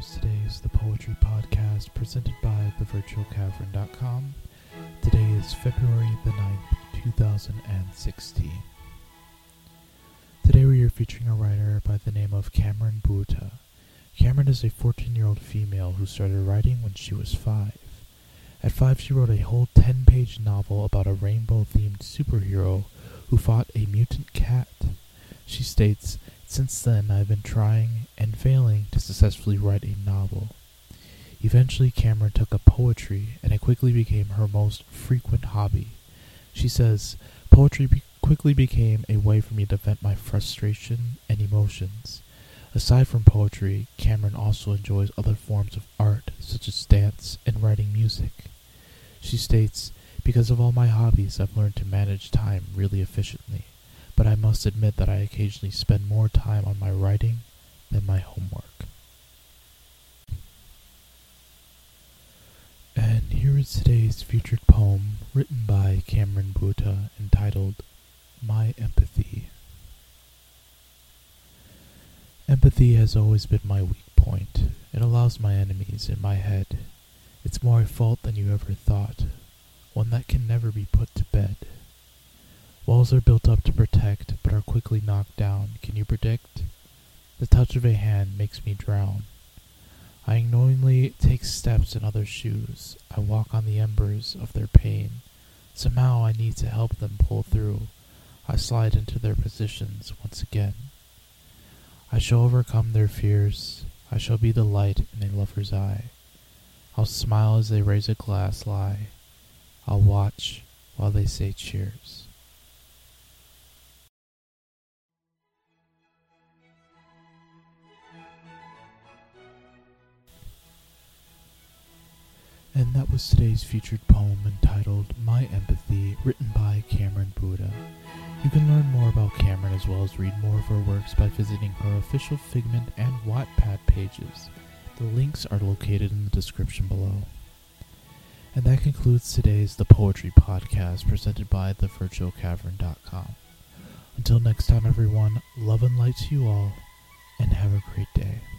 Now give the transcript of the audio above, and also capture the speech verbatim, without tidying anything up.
listeners. Today is the Poetry Podcast presented by the virtual cavern dot com. Today is February the ninth, two thousand sixteen. Today we are featuring a writer by the name of Cameron Buta. Cameron is a fourteen-year-old female who started writing when she was five. At five, she wrote a whole ten-page novel about a rainbow-themed superhero who fought a mutant cat. She states, "Since then, I've been trying and failing to successfully write a novel." Eventually, Cameron took up poetry, and it quickly became her most frequent hobby. She says, "Poetry be- quickly became a way for me to vent my frustration and emotions." Aside from poetry, Cameron also enjoys other forms of art, such as dance and writing music. She states, "Because of all my hobbies, I've learned to manage time really efficiently. But I must admit that I occasionally spend more time on my writing than my homework." And here is today's featured poem written by Cameron Buta entitled, My Empathy. Empathy has always been my weak point. It allows my enemies in my head. It's more a fault than you ever thought, one that can never be put to bed. Walls are built up to protect, but are quickly knocked down. Can you predict? The touch of a hand makes me drown. I unknowingly take steps in others' shoes. I walk on the embers of their pain. Somehow I need to help them pull through. I slide into their positions once again. I shall overcome their fears. I shall be the light in a lover's eye. I'll smile as they raise a glass lie. I'll watch while they say cheers. And that was today's featured poem entitled My Empathy, written by Cameron Buta. You can learn more about Cameron as well as read more of her works by visiting her official Figment and Wattpad pages. The links are located in the description below. And that concludes today's The Poetry Podcast presented by the virtual cavern dot com. Until next time, everyone, love and light to you all, and have a great day.